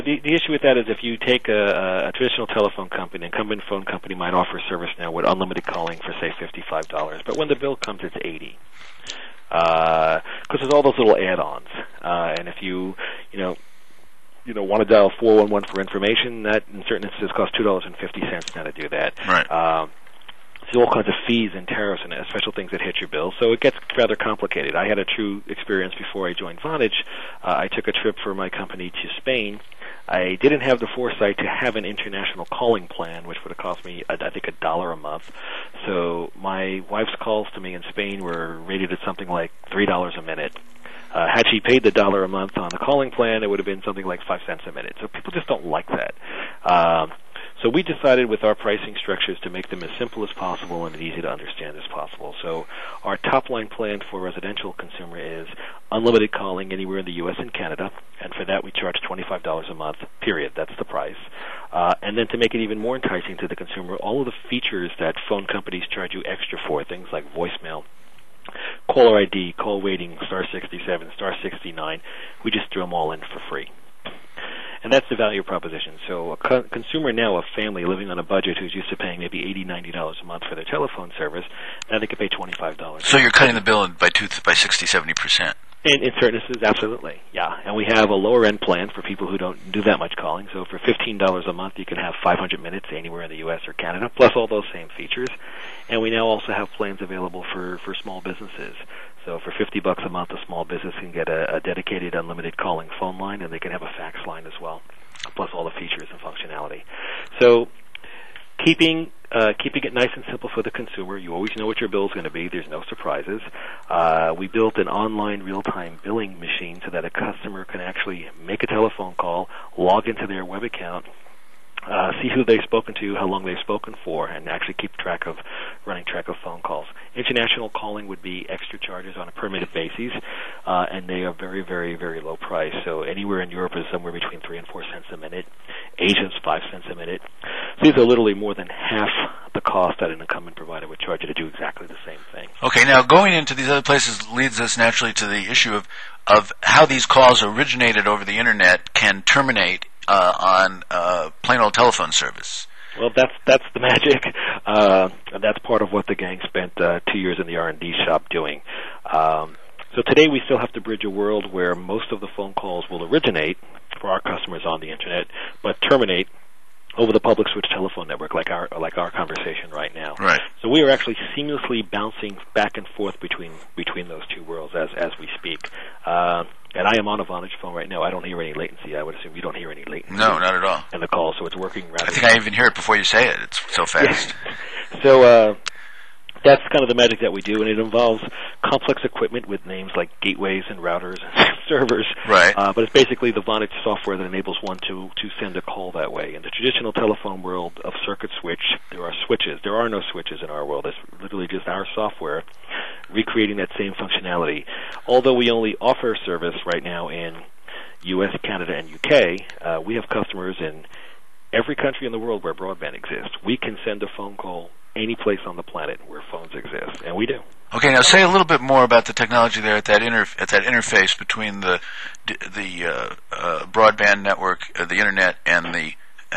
The issue with that is if you take a traditional telephone company, an incumbent phone company might offer a service now with unlimited calling for, say, $55. But when the bill comes, it's $80. Because there's all those little add-ons. And if you want to dial 411 for information, that in certain instances costs $2.50 now to do that. Right. So all kinds of fees and tariffs and special things that hit your bill. So it gets rather complicated. I had a true experience before I joined Vonage. I took a trip for my company to Spain. I didn't have the foresight to have an international calling plan, which would have cost me, I think, $1 a month. So my wife's calls to me in Spain were rated at something like $3 a minute. Had she paid the $1 a month on the calling plan, it would have been something like 5 cents a minute. So people just don't like that. So we decided with our pricing structures to make them as simple as possible and as easy to understand as possible. So our top-line plan for residential consumer is unlimited calling anywhere in the U.S. and Canada, and for that we charge $25 a month, period. That's the price. And then to make it even more enticing to the consumer, all of the features that phone companies charge you extra for, things like voicemail, caller ID, call waiting, star 67, star 69, we just threw them all in for free. And that's the value proposition. So a consumer now, a family living on a budget who's used to paying maybe $80, $90 a month for their telephone service, now they can pay $25. So you're cutting the bill by 60, 70%. In certain instances, absolutely, yeah. And we have a lower-end plan for people who don't do that much calling. So for $15 a month, you can have 500 minutes anywhere in the U.S. or Canada, plus all those same features. And we now also have plans available for small businesses. So for $50 a month, a small business can get a dedicated unlimited calling phone line, and they can have a fax line as well, plus all the features and functionality. So keeping it nice and simple for the consumer. You always know what your bill is going to be. There's no surprises. We built an online real-time billing machine so that a customer can actually make a telephone call, log into their web account, see who they've spoken to, how long they've spoken for, and actually keep running track of phone calls. International calling would be extra charges on a per minute basis, and they are very, very, very low price. So anywhere in Europe is somewhere between 3 and 4 cents a minute. Asia's 5 cents a minute. So these are literally more than half the cost that an incumbent provider would charge you to do exactly the same thing. Okay, now going into these other places leads us naturally to the issue of how these calls originated over the internet can terminate on plain old telephone service. Well, that's the magic. That's part of what the gang spent 2 years in the R&D shop doing. So today we still have to bridge a world where most of the phone calls will originate for our customers on the internet, but terminate over the public switch telephone network, like our conversation right now. Right. So we are actually seamlessly bouncing back and forth between those two worlds as we speak. And I am on a Vonage phone right now. I don't hear any latency. I would assume you don't hear any latency. No, not at all. In the call, so it's working rather. I think I even hear it before you say it. It's so fast. Yeah. So that's kind of the magic that we do, and it involves complex equipment with names like gateways and routers and servers. Right. But it's basically the Vonage software that enables one to send a call that way. In the traditional telephone world of circuit switch, there are switches. There are no switches in our world. It's literally just our software recreating that same functionality. Although we only offer service right now in U.S., Canada, and UK, we have customers in every country in the world where broadband exists. We can send a phone call any place on the planet where phones exist, and we do. Okay, now say a little bit more about the technology there at that interface between the broadband network, the internet, and the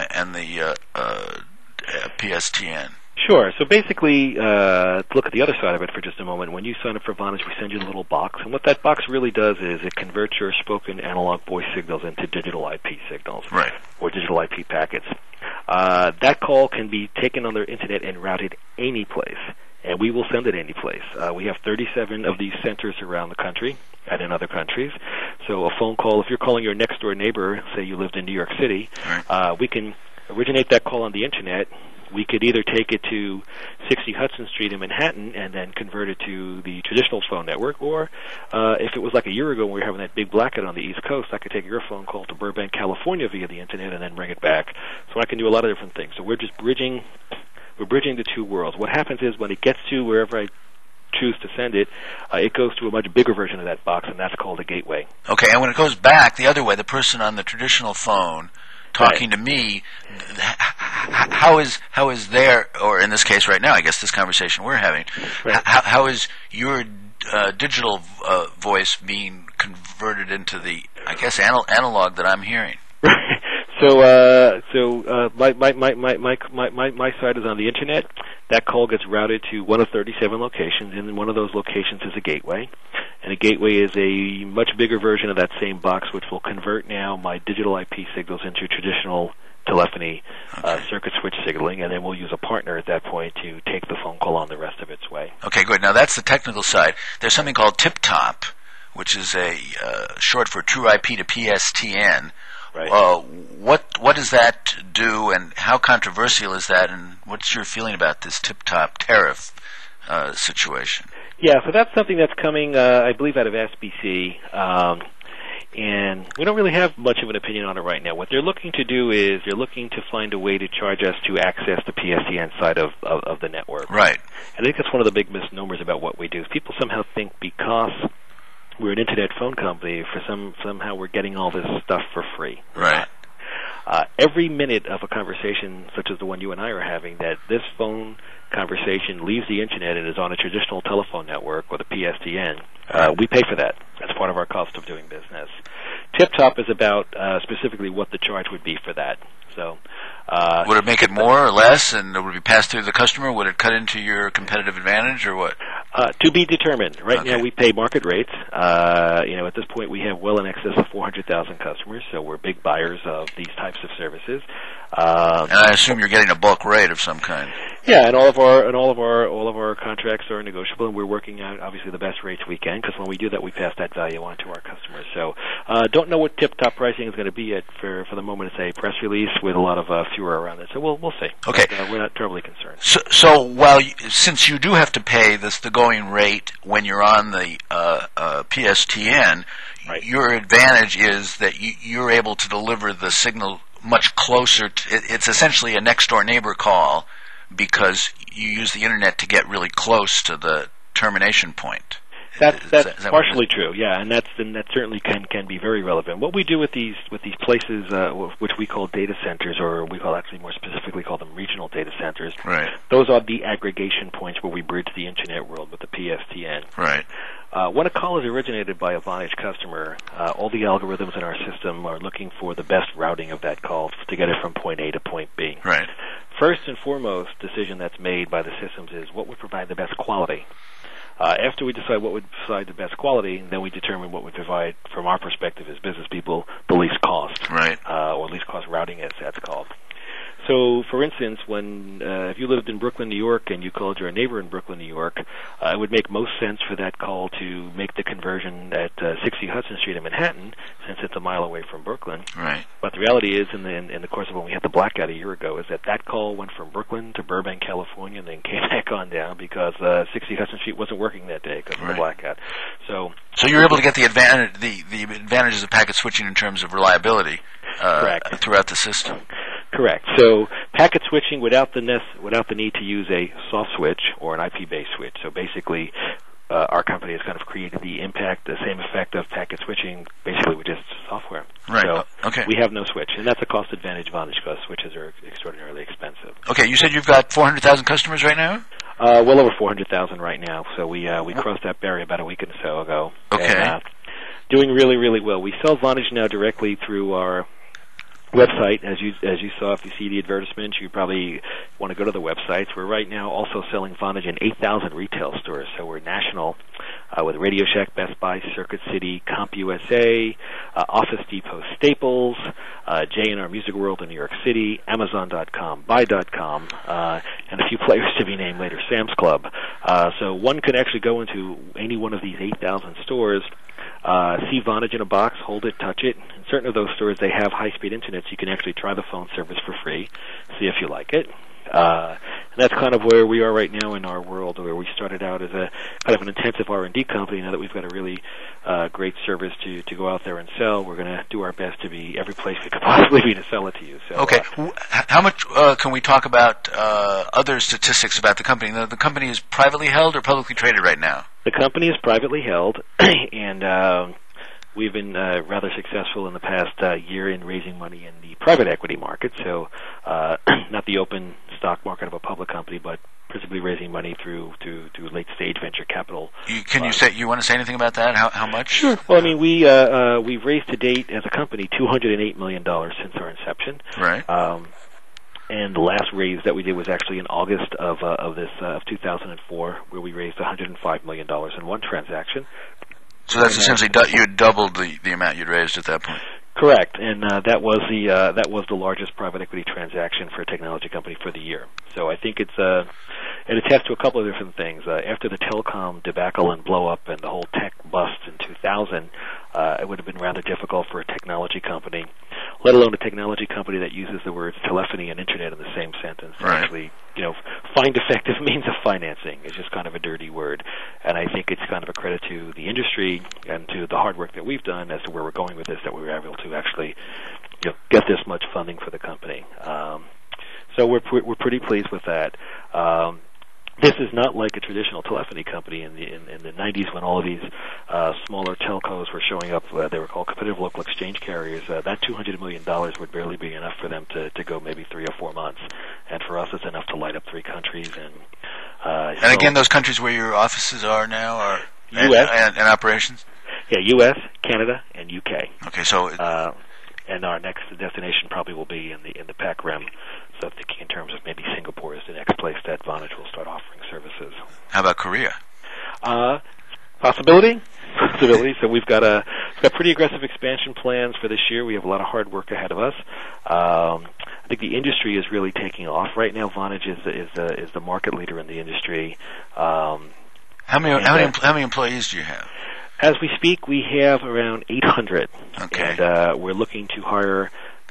PSTN. Sure. So basically, look at the other side of it for just a moment. When you sign up for Vonage, we send you a little box, and what that box really does is it converts your spoken analog voice signals into digital IP signals, right, or digital IP packets. That call can be taken on the internet and routed any place, and we will send it any place. We have 37 of these centers around the country and in other countries. So a phone call, if you're calling your next door neighbor, say you lived in New York City, right, we can originate that call on the internet. We could either take it to 60 Hudson Street in Manhattan and then convert it to the traditional phone network, or if it was like a year ago when we were having that big blackout on the East Coast, I could take your phone call to Burbank, California via the internet and then bring it back. So I can do a lot of different things. So we're bridging the two worlds. What happens is when it gets to wherever I choose to send it, it goes to a much bigger version of that box, and that's called a gateway. Okay, and when it goes back the other way, the person on the traditional phone talking to me, how is their, or in this case right now, I guess this conversation we're having, right, how is your digital voice being converted into the, I guess, analog that I'm hearing? My site is on the internet. That call gets routed to one of 37 locations, and one of those locations is a gateway. And a gateway is a much bigger version of that same box, which will convert now my digital IP signals into traditional telephony circuit switch signaling, and then we'll use a partner at that point to take the phone call on the rest of its way. Okay, good. Now that's the technical side. There's something called Tip-Top, which is a short for True IP to PSTN. Right. What does that do, and how controversial is that, and what's your feeling about this Tip-Top tariff situation? Yeah, so that's something that's coming, I believe, out of SBC, and we don't really have much of an opinion on it right now. What they're looking to do is they're looking to find a way to charge us to access the PSTN side of the network. Right. And I think that's one of the big misnomers about what we do. People somehow think because we're an internet phone company, somehow we're getting all this stuff for free. Right. Every minute of a conversation such as the one you and I are having, that this phone conversation leaves the internet and is on a traditional telephone network or the PSTN, we pay for that. That's part of our cost of doing business. Tip-Top is about specifically what the charge would be for that. So, would it make it more or less, and would it be passed through the customer? Would it cut into your competitive advantage, or what? To be determined. Right Okay. now, we pay market rates. At this point, we have well in excess of 400,000 customers, so we're big buyers of these types of services. And I assume you're getting a bulk rate of some kind. Yeah, and all of our contracts are negotiable, and we're working out obviously the best rates we can, because when we do that, we pass that value on to our customers. So, don't know what Tip-Top pricing is going to be yet. For the moment, it's a press release with a lot of furor around it. So we'll see. Okay, but, we're not terribly concerned. So since you do have to pay the going rate when you're on the PSTN, right, your advantage is that you're able to deliver the signal much closer. It's essentially a next door neighbor call, because you use the internet to get really close to the termination point. That's that partially true, yeah, and that certainly can be very relevant. What we do with these places, which we call data centers, or we more specifically call them regional data centers. Right. Those are the aggregation points where we bridge the internet world with the PSTN. Right. When a call is originated by a Vonage customer, all the algorithms in our system are looking for the best routing of that call to get it from point A to point B. Right. First and foremost decision that's made by the systems is what would provide the best quality. After we decide what would provide the best quality, then we determine what would provide, from our perspective as business people, the least cost. Right. Or least cost routing, as that's called. So, for instance, if you lived in Brooklyn, New York, and you called your neighbor in Brooklyn, New York, it would make most sense for that call to make the conversion at 60 Hudson Street in Manhattan, since it's a mile away from Brooklyn. Right. But the reality is, in the course of when we had the blackout a year ago, is that call went from Brooklyn to Burbank, California, and then came back on down because 60 Hudson Street wasn't working that day because of the blackout. So you're able to get the advantages of packet switching in terms of reliability throughout the system. Correct. So packet switching without the need to use a soft switch or an IP-based switch. So basically, our company has kind of created the same effect of packet switching, basically with just software. Right. So okay. We have no switch, and that's a cost advantage Vonage, because switches are extraordinarily expensive. Okay. You said you've got 400,000 customers right now? Well over 400,000 right now. So we crossed that barrier about a week or so ago. Okay. And, doing really, really well. We sell Vonage now directly through our website. As you saw, if you see the advertisements, you probably want to go to the websites. We're right now also selling Vonage in 8,000 retail stores, so we're national, with Radio Shack, Best Buy, Circuit City, CompUSA, Office Depot, Staples, J&R Music World in New York City, Amazon.com, Buy.com, and a few players to be named later, Sam's Club. So one could actually go into any one of these 8,000 stores, see Vonage in a box, hold it, touch it. In certain of those stores, they have high-speed internet, so you can actually try the phone service for free, see if you like it. And that's kind of where we are right now in our world, where we started out as a kind of an intensive R&D company. Now that we've got a really great service to go out there and sell, we're going to do our best to be every place we could possibly be to sell it to you. So, okay. How much can we talk about other statistics about the company? The company is privately held or publicly traded right now? The company is privately held, and we've been rather successful in the past year in raising money in the private equity market, so not the open stock market of a public company, but principally raising money through late stage venture capital. You want to say anything about that? How much? Sure. Well, I mean, we've raised to date as a company $208 million since our inception. Right. And the last raise that we did was actually in August of 2004, where we raised $105 million in one transaction. So that's essentially you had doubled the amount you'd raised at that point. Correct, and that was the largest private equity transaction for a technology company for the year. So I think it attests to a couple of different things. After the telecom debacle and blow up and the whole tech bust in 2000, it would have been rather difficult for a technology company, let alone a technology company that uses the words telephony and internet in the same sentence, to actually, find effective means of financing. It's just kind of a dirty word, and I think it's kind of a credit to the industry and to the hard work that we've done as to where we're going with this, that we were able to actually get this much funding for the company. So we're pretty pleased with that. This is not like a traditional telephony company in the 90s when all of these smaller telcos were showing up. They were called competitive local exchange carriers. That $200 million would barely be enough for them to go maybe 3 or 4 months. And for us, it's enough to light up 3 countries. And again, those countries where your offices are now are U.S. and operations? Yeah, U.S., Canada, and U.K. Okay, so... and our next destination probably will be in the PAC Rim. So thinking in terms of maybe Singapore is the next place that Vonage will start offering services. How about Korea? Possibility. So we've got pretty aggressive expansion plans for this year. We have a lot of hard work ahead of us. I think the industry is really taking off right now. Vonage is the market leader in the industry. How many employees do you have? As we speak, we have around 800. Okay. And we're looking to hire,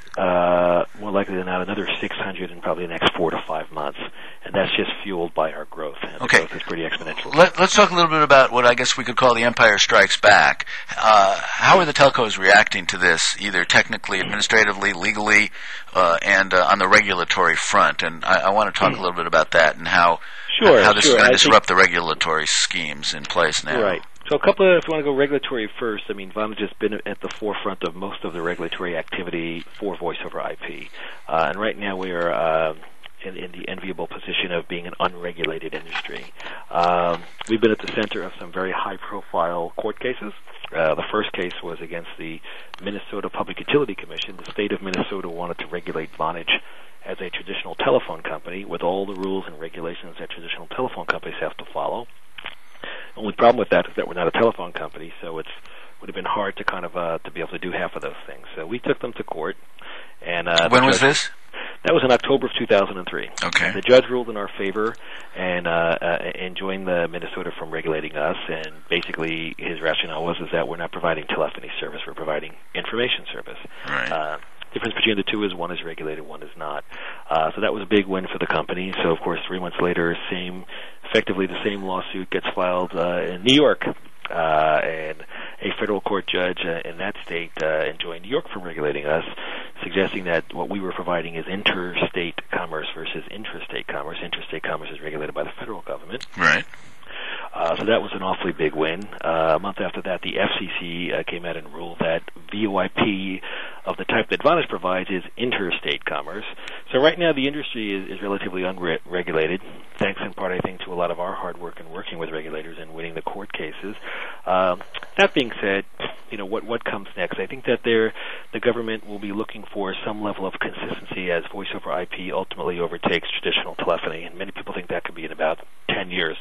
more likely than not, another 600 in probably the next 4 to 5 months. And that's just fueled by our growth. And the growth is pretty exponential. Let's talk a little bit about what I guess we could call the Empire Strikes Back. How are the telcos reacting to this, either technically, administratively, legally, and on the regulatory front? And I want to talk a little bit about that and how this is going to disrupt the regulatory schemes in place now. Right. So if you want to go regulatory first, I mean, Vonage has been at the forefront of most of the regulatory activity for voice over IP. And right now we are in the enviable position of being an unregulated industry. We've been at the center of some very high-profile court cases. The first case was against the Minnesota Public Utility Commission. The state of Minnesota wanted to regulate Vonage as a traditional telephone company with all the rules and regulations that traditional telephone companies have to follow. The only problem with that is that we're not a telephone company, so it would have been hard to kind of to be able to do half of those things. So we took them to court. And when was this? That was in October of 2003. Okay. The judge ruled in our favor and enjoined the Minnesota from regulating us. And basically, his rationale was that we're not providing telephony service; we're providing information service. Right. Difference between the two is one is regulated, one is not. So that was a big win for the company. So of course, 3 months later, effectively the same lawsuit gets filed in New York, and a federal court judge in that state enjoined New York from regulating us, suggesting that what we were providing is interstate commerce versus intrastate commerce. Intrastate commerce is regulated by the federal government. Right. So that was an awfully big win. A month after that, the FCC came out and ruled that VoIP of the type that Vonage provides is interstate commerce. So right now the industry is relatively unregulated, thanks in part, I think, to a lot of our hard work in working with regulators and winning the court cases. That being said, what comes next? I think that the government will be looking for some level of consistency as voice over IP ultimately overtakes traditional telephony, and many people think that could be in about 10 years.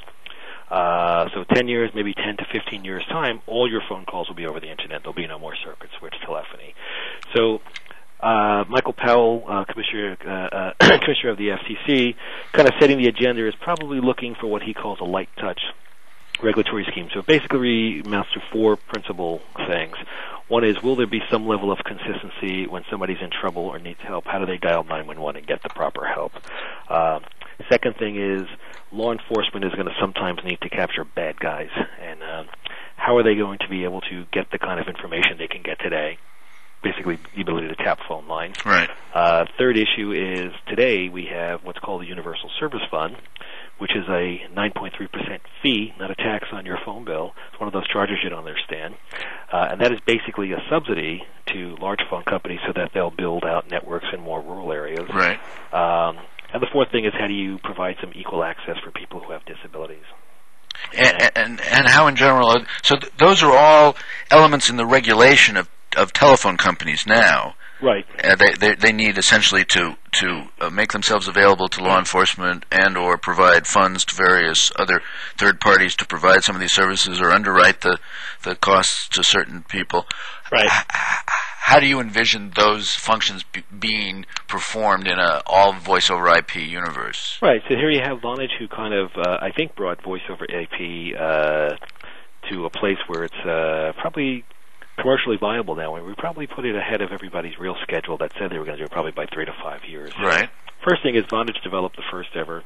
So 10 years, maybe 10 to 15 years' time, all your phone calls will be over the Internet. There'll be no more circuit switch telephony. So Michael Powell, Commissioner of the FCC, kind of setting the agenda, is probably looking for what he calls a light touch regulatory scheme. So it basically amounts to 4 principal things. One is, will there be some level of consistency when somebody's in trouble or needs help? How do they dial 911 and get the proper help? Second thing is, law enforcement is going to sometimes need to capture bad guys, and how are they going to be able to get the kind of information they can get today? Basically, the ability to tap phone lines. Right. Third issue is, today we have what's called the Universal Service Fund, which is a 9.3% fee, not a tax on your phone bill. It's one of those charges you don't understand. And that is basically a subsidy to large phone companies so that they'll build out networks in more rural areas. Right. And the fourth thing is, how do you provide some equal access for people who have disabilities? And how in general, so those are all elements in the regulation of telephone companies now. Right. They need essentially to make themselves available to law enforcement and or provide funds to various other third parties to provide some of these services or underwrite the costs to certain people. Right. How do you envision those functions being performed in a all voice over IP universe? Right. So here you have Vonage, who kind of I think brought voice over IP to a place where it's probably commercially viable now, and we probably put it ahead of everybody's real schedule that said they were going to do it probably by 3 to 5 years. Right. First thing is Vonage developed the first ever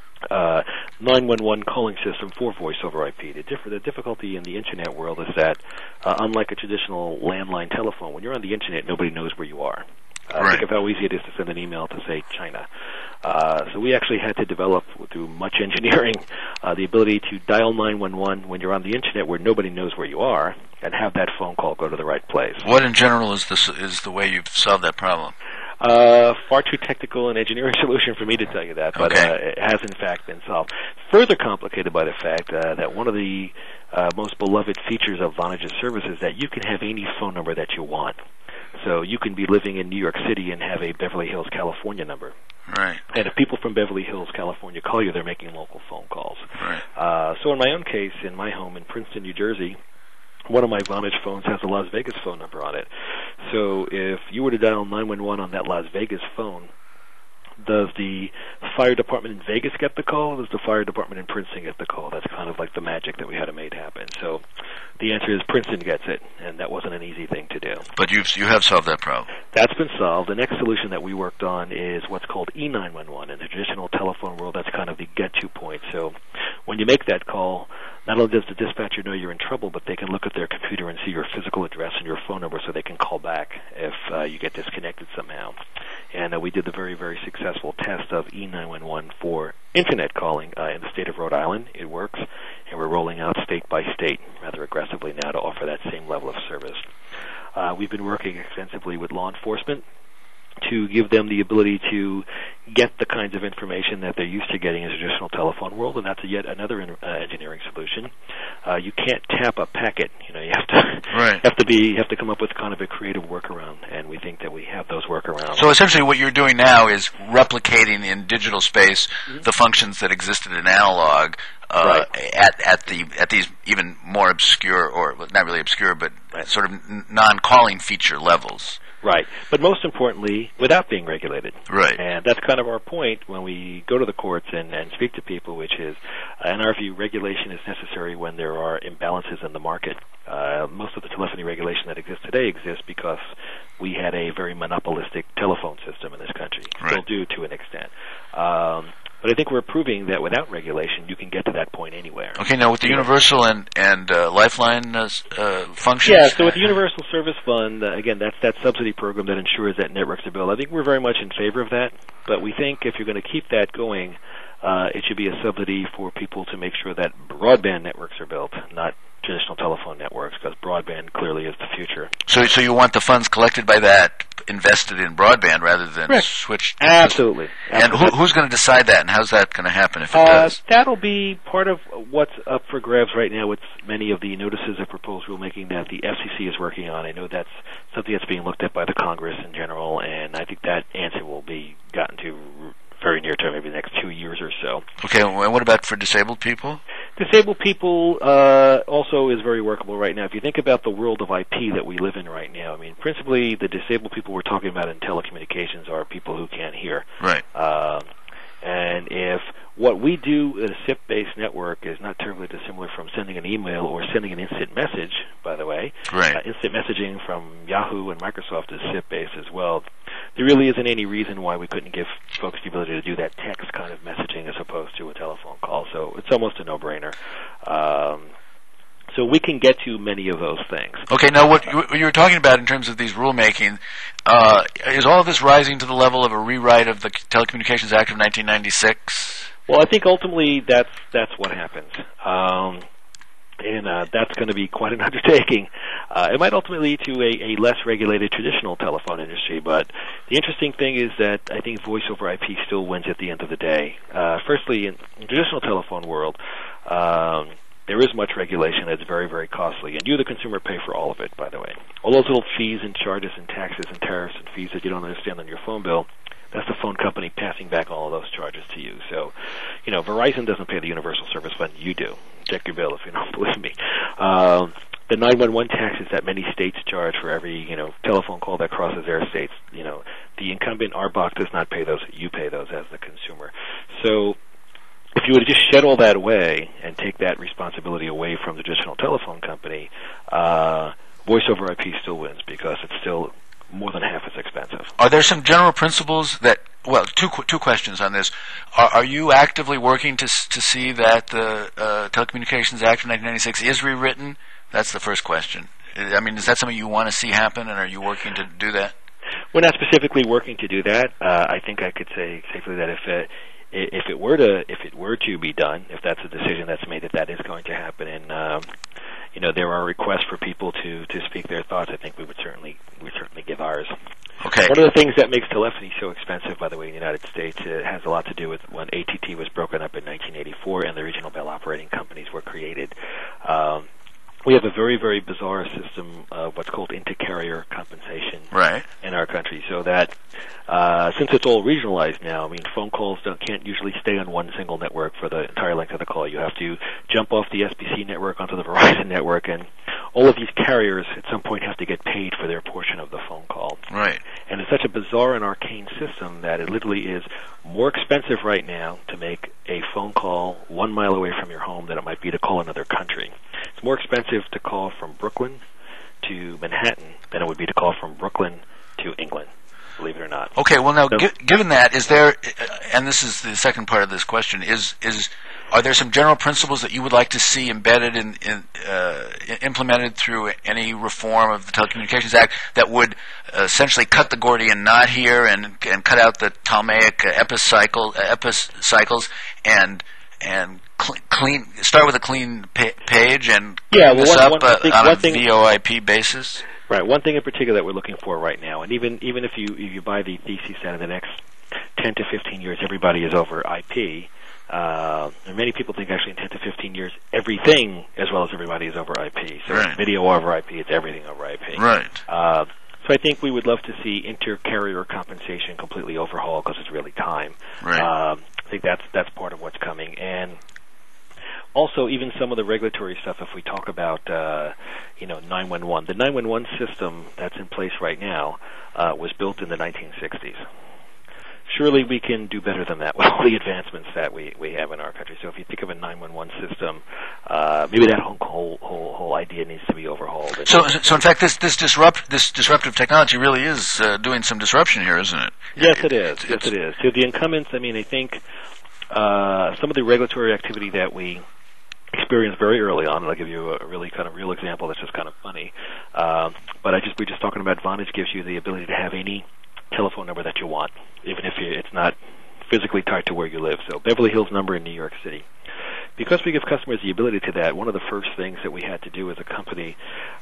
911 calling system for voice over IP. The difficulty in the internet world is that unlike a traditional landline telephone, when you're on the internet, nobody knows where you are. Right. Think of how easy it is to send an email to, say, China. So we actually had to develop, through much engineering, the ability to dial 911 when you're on the internet where nobody knows where you are, and have that phone call go to the right place. What, in general, is the way you've solved that problem? Far too technical an engineering solution for me to tell you that, but it has in fact been solved. Further complicated by the fact that one of the most beloved features of Vonage's service is that you can have any phone number that you want. So you can be living in New York City and have a Beverly Hills, California number. Right. And if people from Beverly Hills, California call you, they're making local phone calls. Right. So in my own case, in my home in Princeton, New Jersey, one of my Vonage phones has a Las Vegas phone number on it. So if you were to dial 911 on that Las Vegas phone, does the fire department in Vegas get the call, or does the fire department in Princeton get the call? That's kind of like the magic that we had to make happen. So the answer is Princeton gets it, and that wasn't an easy thing to do. But you have solved that problem. That's been solved. The next solution that we worked on is what's called E911. In the traditional telephone world, that's kind of the get-to point. So when you make that call, not only does the dispatcher know you're in trouble, but they can look at their computer and see your physical address and your phone number so they can call back if you get disconnected somehow. And we did the very, very successful test of E911 for internet calling in the state of Rhode Island. It works, and we're rolling out state by state rather aggressively now to offer that same level of service. We've been working extensively with law enforcement to give them the ability to get the kinds of information that they're used to getting in the traditional telephone world, and that's yet another engineering solution. You can't tap a packet. You have to come up with kind of a creative workaround, and we think that we have those workarounds. So essentially, what you're doing now is replicating in digital space the functions that existed in analog. At these even more obscure, or not really obscure, but sort of non-calling feature levels. Right. But most importantly, without being regulated. Right. And that's kind of our point when we go to the courts and speak to people, which is, in our view, regulation is necessary when there are imbalances in the market. Most of the telephony regulation that exists today exists because we had a very monopolistic telephone system in this country. Still do to an extent. But I think we're proving that without regulation, you can get to that point anywhere. Okay, now with the Universal and Lifeline functions? Yeah, so with the Universal Service Fund, again, that's that subsidy program that ensures that networks are built. I think we're very much in favor of that, but we think if you're going to keep that going, it should be a subsidy for people to make sure that broadband networks are built, not traditional telephone networks, because broadband clearly is the future. So you want the funds collected by that invested in broadband rather than switched? Absolutely. And who's going to decide that, and how's that going to happen if it does? That'll be part of what's up for grabs right now with many of the notices of proposed rulemaking that the FCC is working on. I know that's something that's being looked at by the Congress in general, and I think that answer will be gotten to very near term, maybe the next 2 years or so. Okay, and what about for disabled people? Disabled people also is very workable right now. If you think about the world of IP that we live in right now, I mean, principally the disabled people we're talking about in telecommunications are people who can't hear. Right. And if what we do in a SIP-based network is not terribly dissimilar from sending an email or sending an instant message, by the way, instant messaging from Yahoo and Microsoft is SIP-based as well. There really isn't any reason why we couldn't give folks the ability to do that text kind of messaging as opposed to a telephone call. So it's almost a no-brainer. So we can get to many of those things. Okay, now what you were talking about in terms of these rulemaking, is all of this rising to the level of a rewrite of the Telecommunications Act of 1996? Well, I think ultimately that's what happens. And that's going to be quite an undertaking. It might ultimately lead to a less regulated traditional telephone industry, but the interesting thing is that I think voice over IP still wins at the end of the day. Firstly, in the traditional telephone world, there is much regulation that's very, very costly, and you, the consumer, pay for all of it, by the way. All those little fees and charges and taxes and tariffs and fees that you don't understand on your phone bill, that's the phone company passing back all of those charges to you. So, Verizon doesn't pay the universal service fund. You do. Check your bill if you don't believe me. The 911 taxes that many states charge for every, telephone call that crosses their states, the incumbent RBOC does not pay those. You pay those as the consumer. So if you were to just shed all that away and take that responsibility away from the traditional telephone company, voice over IP still wins because it's still more than half as expensive. Are there some general principles that, well, two questions on this. Are you actively working to see that the Telecommunications Act of 1996 is rewritten? That's the first question. I mean, is that something you want to see happen, and are you working to do that? We're not specifically working to do that. I think I could say safely that if it were to be done, if that's a decision that's made that is going to happen, and there are requests for people to speak their thoughts, I think we would certainly give ours. Okay. One of the things that makes telephony so expensive, by the way, in the United States, it has a lot to do with when AT&T was broken up in 1984 and the regional bell operating companies were created. We have a very, very bizarre system of what's called inter-carrier compensation in our country, so that since it's all regionalized now, I mean, phone calls can't usually stay on one single network for the entire length of the call. You have to jump off the SBC network onto the Verizon network, and all of these carriers at some point have to get paid for their portion of the phone call. Right. And it's such a bizarre and arcane system that it literally is more expensive right now to make a phone call 1 mile away from your home than it might be to call another country. It's more expensive to call from Brooklyn to Manhattan than it would be to call from Brooklyn to England, believe it or not. Okay, well now, given that, is there, and this is the second part of this question, are there some general principles that you would like to see embedded implemented through any reform of the Telecommunications Act that would essentially cut the Gordian knot here and cut out the Ptolemaic epicycles and start with a clean page and clean this up on a VoIP basis? Right. One thing in particular that we're looking for right now, and even if you buy the thesis that in the next 10 to 15 years everybody is over IP, and many people think actually in 10 to 15 years everything as well as everybody is over IP. So it's video over IP, it's everything over IP. Right. So I think we would love to see inter-carrier compensation completely overhauled because it's really time. Right. I think that's part of what's coming. And also, even some of the regulatory stuff, if we talk about, 911. The 911 system that's in place right now was built in the 1960s. Surely we can do better than that with all the advancements that we have in our country. So if you think of a 911 system, maybe that whole idea needs to be overhauled. So in fact, this disruptive technology really is doing some disruption here, isn't it? Yes, it is. Yes, it is. So the incumbents, I mean, I think some of the regulatory activity that we experienced very early on, and I'll give you a really kind of real example that's just kind of funny. But we're just talking about Vonage gives you the ability to have any telephone number that you want, even if it's not physically tied to where you live. So Beverly Hills number in New York City. Because we give customers the ability to that, one of the first things that we had to do as a company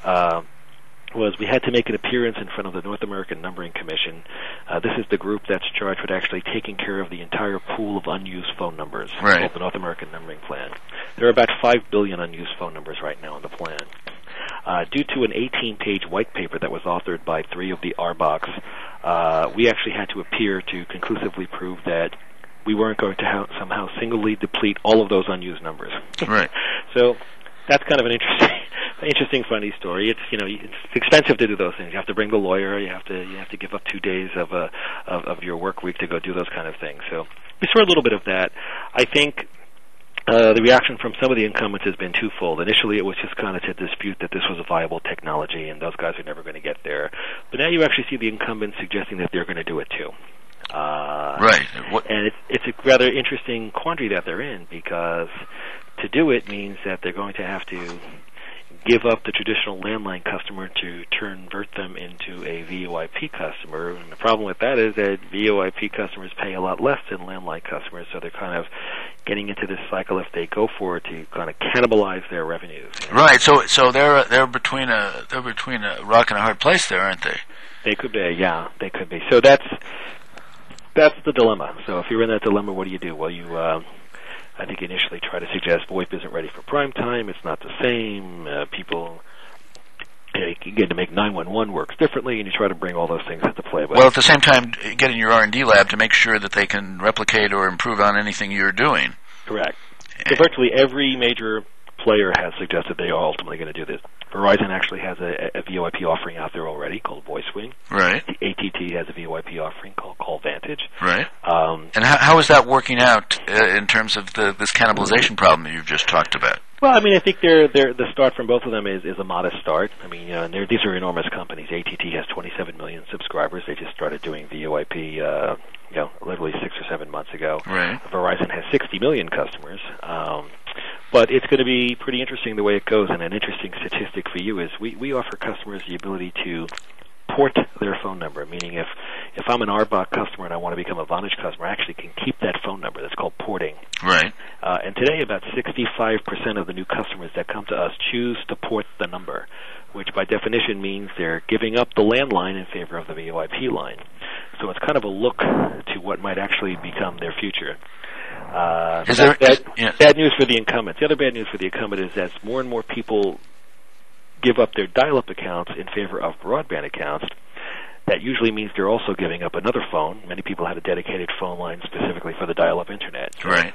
was we had to make an appearance in front of the North American Numbering Commission. This is the group that's charged with actually taking care of the entire pool of unused phone numbers. Right. Called the North American Numbering Plan. There are about 5 billion unused phone numbers right now in the plan. Due to an 18-page white paper that was authored by 3 of the RBOCs, we actually had to appear to conclusively prove that we weren't going to somehow singly deplete all of those unused numbers. Right. So that's kind of an interesting, funny story. It's it's expensive to do those things. You have to bring the lawyer. You have to give up 2 days of your work week to go do those kind of things. So we saw a little bit of that. I think the reaction from some of the incumbents has been twofold. Initially, it was just kind of to dispute that this was a viable technology and those guys are never going to get there. But now you actually see the incumbents suggesting that they're going to do it too. Right. And it's a rather interesting quandary that they're in, because to do it means that they're going to have to give up the traditional landline customer to convert them into a VoIP customer. And the problem with that is that VoIP customers pay a lot less than landline customers, so they're kind of getting into this cycle if they go for it to kind of cannibalize their revenues. Right. So they're between a rock and a hard place there, aren't they? They could be. Yeah, they could be. So that's the dilemma. So if you're in that dilemma, what do? Well, you I think initially try to suggest VoIP isn't ready for prime time. It's not the same. People get to make 911 works differently, and you try to bring all those things into play. But well, at the same time, get in your R&D lab to make sure that they can replicate or improve on anything you're doing. Correct. So virtually every major player has suggested they are ultimately going to do this. Verizon actually has a VoIP offering out there already called VoiceSwing. Right. AT&T has a VoIP offering called CallVantage. Right. And how is that working out in terms of this cannibalization problem that you've just talked about? Well, I mean, I think the start from both of them is a modest start. I mean, these are enormous companies. AT&T has 27 million subscribers. They just started doing VoIP, literally 6 or 7 months ago. Right. Verizon has 60 million customers. But it's going to be pretty interesting the way it goes, and an interesting statistic for you is we offer customers the ability to port their phone number, meaning if I'm an RBOC customer and I want to become a Vonage customer, I actually can keep that phone number. That's called porting. Right. And today about 65% of the new customers that come to us choose to port the number, which by definition means they're giving up the landline in favor of the VoIP line. So it's kind of a look to what might actually become their future. Bad news for the incumbents. The other bad news for the incumbent is as more and more people give up their dial-up accounts in favor of broadband accounts, that usually means they're also giving up another phone. Many people have a dedicated phone line specifically for the dial-up internet. Right.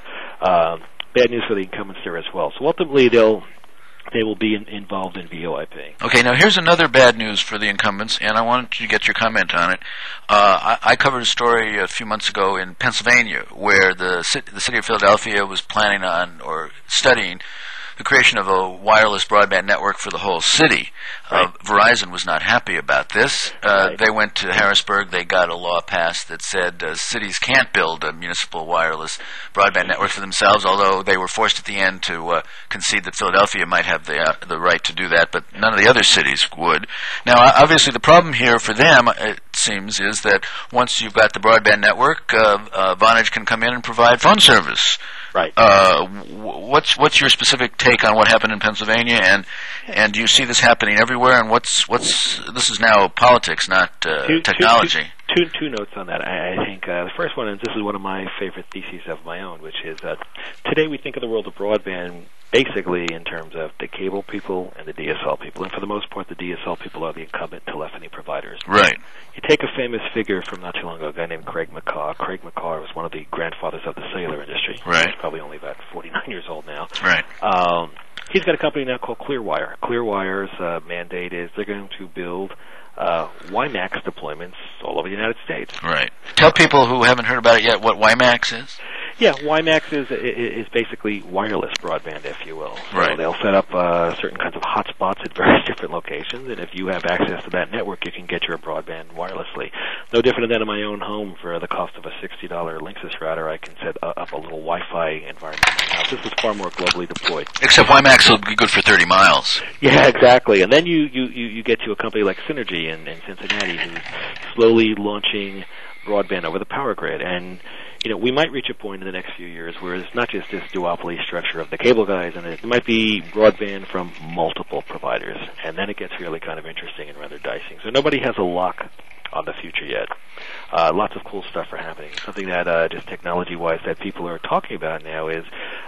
Bad news for the incumbents there as well. So ultimately they will be involved in VoIP. Okay, now here's another bad news for the incumbents, and I wanted you to get your comment on it. I covered a story a few months ago in Pennsylvania where the city of Philadelphia was planning on or studying the creation of a wireless broadband network for the whole city. Right. Verizon was not happy about this. Right. They went to Harrisburg. They got a law passed that said cities can't build a municipal wireless broadband network for themselves, although they were forced at the end to concede that Philadelphia might have the right to do that, but none of the other cities would. Now, obviously, the problem here for them, it seems, is that once you've got the broadband network, Vonage can come in and provide phone service. Right. What's your specific take on what happened in Pennsylvania, and do you see this happening everywhere? And this is now politics, not technology. Two notes on that. I think the first one, and this is one of my favorite theses of my own, which is that today we think of the world of broadband basically in terms of the cable people and the DSL people, and for the most part, the DSL people are the incumbent telephony providers. Right. You take a famous figure from not too long ago, a guy named Craig McCaw. Craig McCaw was one of the grandfathers of the cellular industry. Right. He's probably only about 49 years old now. Right. He's got a company now called Clearwire. Clearwire's mandate is they're going to build WiMAX deployments all over the United States. Right. Tell people who haven't heard about it yet what WiMAX is. Yeah, WiMAX is basically wireless broadband, if you will. So right. They'll set up certain kinds of hotspots at various different locations, and if you have access to that network, you can get your broadband wirelessly. No different than in my own home. For the cost of a $60 Linksys router, I can set up a little Wi-Fi environment in my house. This is far more globally deployed. Except WiMAX will be good for 30 miles. Yeah, exactly. And then you get to a company like Synergy in Cincinnati who's slowly launching broadband over the power grid. And we might reach a point in the next few years where it's not just this duopoly structure of the cable guys, and it might be broadband from multiple providers. And then it gets really kind of interesting and rather dicey. So nobody has a lock on the future yet. Lots of cool stuff are happening. Something that just technology-wise that people are talking about now is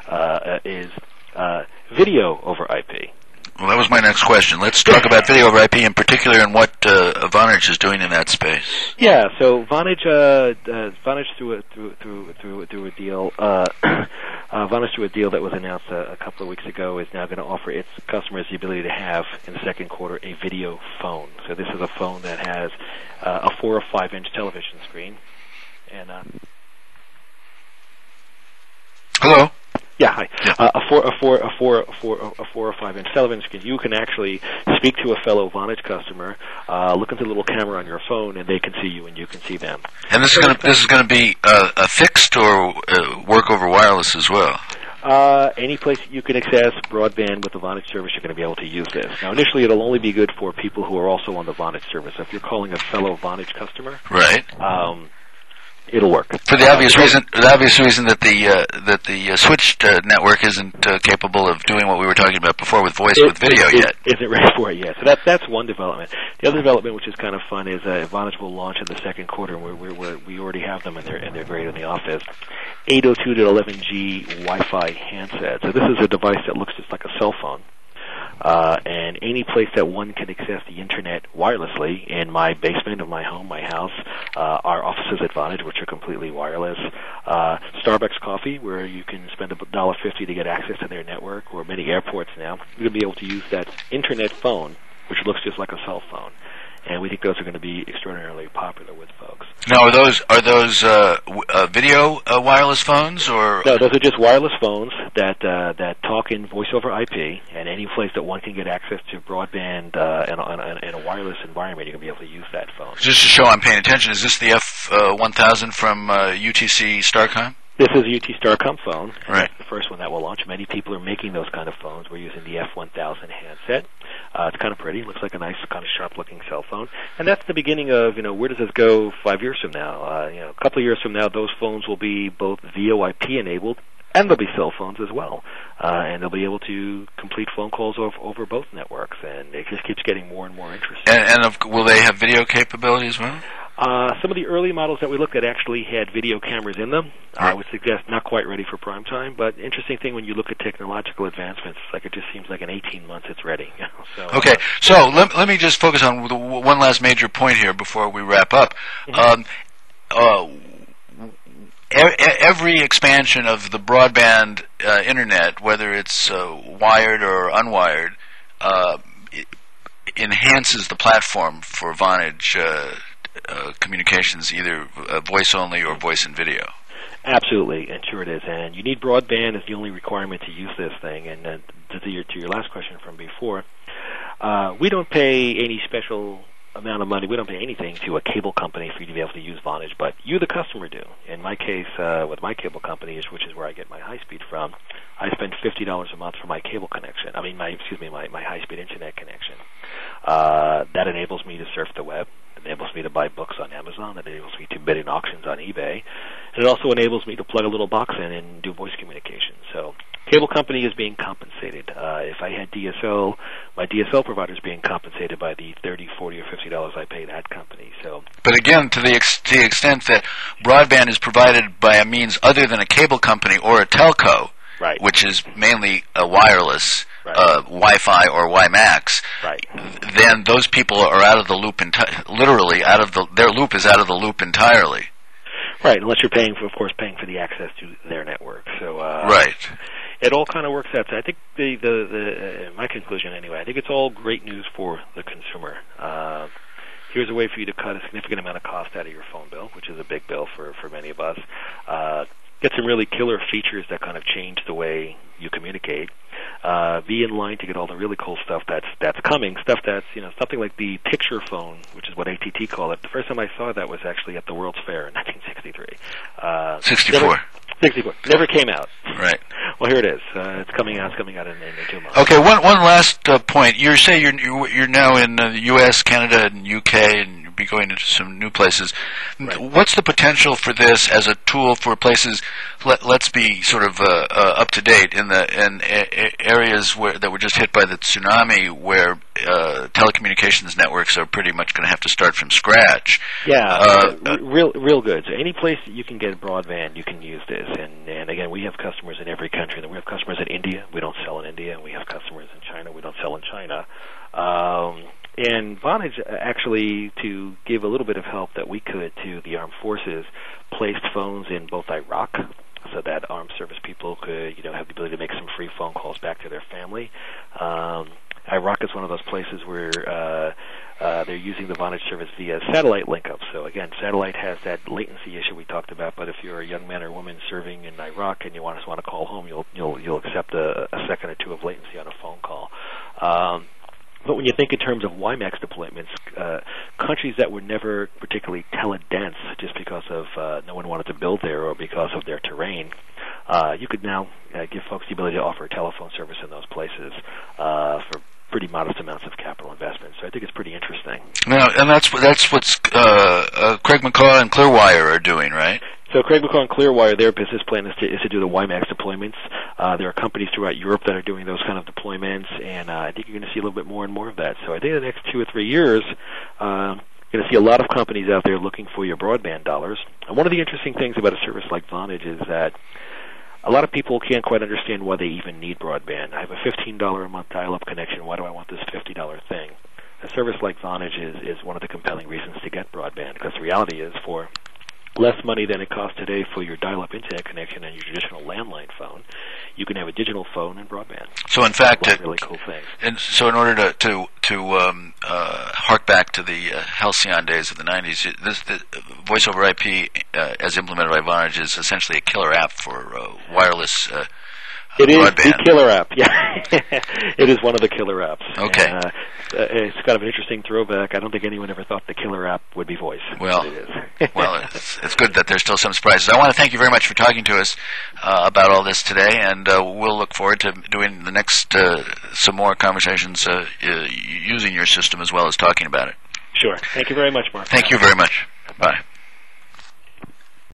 video over IP. Well, that was my next question. Let's talk about video over IP in particular and what Vonage is doing in that space. Yeah, so Vonage through a deal. Vonage through a deal that was announced a couple of weeks ago is now going to offer its customers the ability to have in the second quarter a video phone. So this is a phone that has a 4 or 5 inch television screen. And hello. Yeah, hi. Yeah. A 4 or 5 inch television screen. You can actually speak to a fellow Vonage customer, look into the little camera on your phone, and they can see you and you can see them. And this is going to be a fixed or work over wireless as well. Any place you can access broadband with the Vonage service, you're going to be able to use this. Now, initially, it'll only be good for people who are also on the Vonage service. If you're calling a fellow Vonage customer, right, it'll work for the obvious reason. The obvious reason that the switched network isn't capable of doing what we were talking about before with voice with video yet. Isn't ready for it yet. So that's one development. The other development, which is kind of fun, is Vonage will launch in the second quarter, and we already have them, and they're great in the office. 802.11g Wi-Fi handset. So this is a device that looks just like a cell phone. And any place that one can access the internet wirelessly, in my basement of my home, my house, our offices at Vonage, which are completely wireless, Starbucks coffee, where you can spend $1.50 to get access to their network, or many airports now, you're going to be able to use that internet phone, which looks just like a cell phone. And we think those are going to be extraordinarily popular with folks. Now, are those video wireless phones, or no? Those are just wireless phones that talk in voice over IP, and any place that one can get access to broadband in a wireless environment, you're going to be able to use that phone. Just to show I'm paying attention, is this the F1000 from UTC Starcom? This is a UT Starcom phone. Right. That's the first one that will launch. Many people are making those kind of phones. We're using the F1000 handset. It's kind of pretty. It looks like a nice, kind of sharp-looking cell phone. And that's the beginning of, where does this go 5 years from now? A couple of years from now, those phones will be both VoIP enabled, and they'll be cell phones as well. And they'll be able to complete phone calls over both networks. And it just keeps getting more and more interesting. And will they have video capability as well? Some of the early models that we looked at actually had video cameras in them. I would suggest not quite ready for prime time, but interesting thing when you look at technological advancements, it just seems like in 18 months it's ready. So, okay, so let me just focus on one last major point here before we wrap up. Mm-hmm. Every expansion of the broadband internet, whether it's wired or unwired, enhances the platform for Vonage communications, either voice only or voice and video. Absolutely, and sure it is. And you need broadband as the only requirement to use this thing. And to your last question from before, we don't pay any special amount of money. We don't pay anything to a cable company for you to be able to use Vonage, but you, the customer, do. In my case, with my cable company, which is where I get my high speed from, I spend $50 a month for my cable connection. My high speed internet connection. That enables me to surf the web. It enables me to buy books on Amazon. It enables me to bid in auctions on eBay. And it also enables me to plug a little box in and do voice communication. So cable company is being compensated. If I had DSL, my DSL provider is being compensated by the $30, $40, or $50 I pay that company. So, but again, to the extent that broadband is provided by a means other than a cable company or a telco, right, which is mainly a wireless, right, Wi-Fi or WiMAX, right, then those people are out of the loop literally their loop is out of the loop entirely. Right, unless you're paying for the access to their network. So right. It all kind of works out. So I think my conclusion anyway, I think it's all great news for the consumer. Here's a way for you to cut a significant amount of cost out of your phone bill, which is a big bill for many of us. Get some really killer features that kind of change the way you communicate. Be in line to get all the really cool stuff that's coming. Stuff that's something like the picture phone, which is what AT&T call it. The first time I saw that was actually at the World's Fair in 1963. 64. Never came out. Right. Well, here it is. It's coming out. It's coming out in 2 months. Okay. One last point. You say you're now in the U.S., Canada, and U.K. and be going into some new places. Right. What's the potential for this as a tool for places? Let's be sort of up to date in areas that were just hit by the tsunami, where telecommunications networks are pretty much going to have to start from scratch. Yeah, real good. So any place that you can get broadband, you can use this. And again, we have customers in every country. We have customers in India. We don't sell in India. And we have customers in China. We don't sell in China. And Vonage, actually, to give a little bit of help that we could to the armed forces, placed phones in both Iraq, so that armed service people could, have the ability to make some free phone calls back to their family. Iraq is one of those places where they're using the Vonage service via satellite link-up. So again, satellite has that latency issue we talked about. But if you're a young man or woman serving in Iraq and you want to call home, you'll accept a second or two of latency on a phone call. But when you think in terms of WiMAX deployments, countries that were never particularly tele-dense just because of no one wanted to build there or because of their terrain, you could now give folks the ability to offer telephone service in those places for pretty modest amounts of capital investment. So I think it's pretty interesting. Now, and that's what's Craig McCaw and Clearwire are doing, right? So Craig McCaw and Clearwire, their business plan is to do the WiMAX deployments. There are companies throughout Europe that are doing those kind of deployments, and I think you're going to see a little bit more and more of that. So I think in the next 2 or 3 years, you're going to see a lot of companies out there looking for your broadband dollars. And one of the interesting things about a service like Vonage is that a lot of people can't quite understand why they even need broadband. I have a $15 a month dial-up connection. Why do I want this $50 thing? A service like Vonage is one of the compelling reasons to get broadband, because the reality is for less money than it costs today for your dial-up internet connection and your traditional landline phone, you can have a digital phone and broadband. So in fact, really cool things. And so in order to hark back to the halcyon days of the 90s, the voice over IP as implemented by Vonage is essentially a killer app for wireless It is broadband. the killer app. Yeah, it is one of the killer apps. Okay. And, it's kind of an interesting throwback. I don't think anyone ever thought the killer app would be voice. Well, it is. Well, it's good that there's still some surprises. I want to thank you very much for talking to us about all this today, and we'll look forward to doing the next some more conversations using your system as well as talking about it. Sure. Thank you very much, Mark. Thank you very much. Bye.